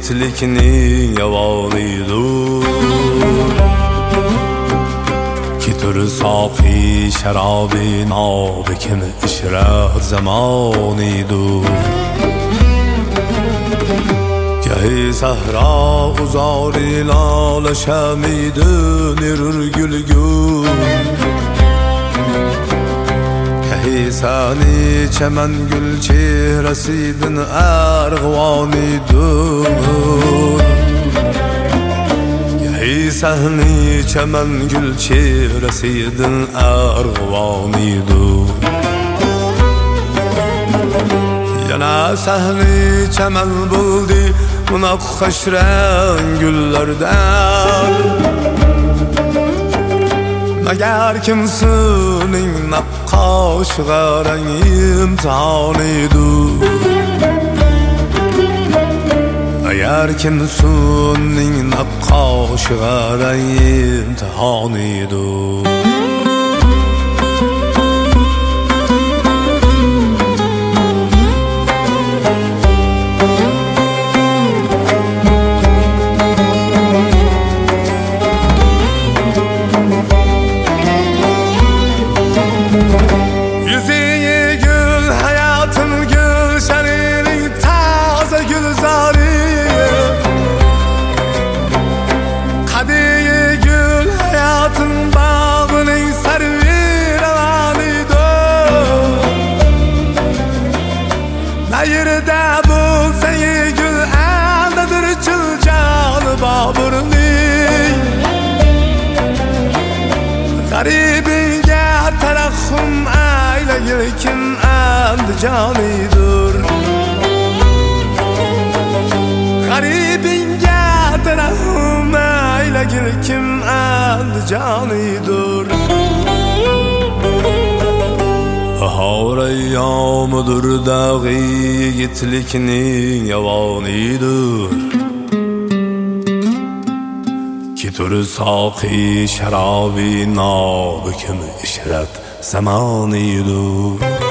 yiğitlikning yavonidur. Ki tur soqi sharobi nobi kim ishrat zamonidur. Gahi sahra uzori lala shamidun irur gulgun. Gahi sani çemen gül çehresidin ergvanidur. Gahi sahni çemen gül çehresidin ergvanidur. Yana sahni çemen buldi munaqqash rang gullardan. Magar kimsuning naqqosh g'arang imtihonidur. Magar kimsuning naqqosh g'arang imtihonidur. Yerde bulsan gül eldedir çılcanı baburning. Garibinge terahhum eyle kim endicanidur. Garibinge terahhum eyle kim endicanidur. Bahar ayyomidir dag'i yigitlikning yavonidur. Ki tur soqi sharobi nobi kim ishrat zamonidur.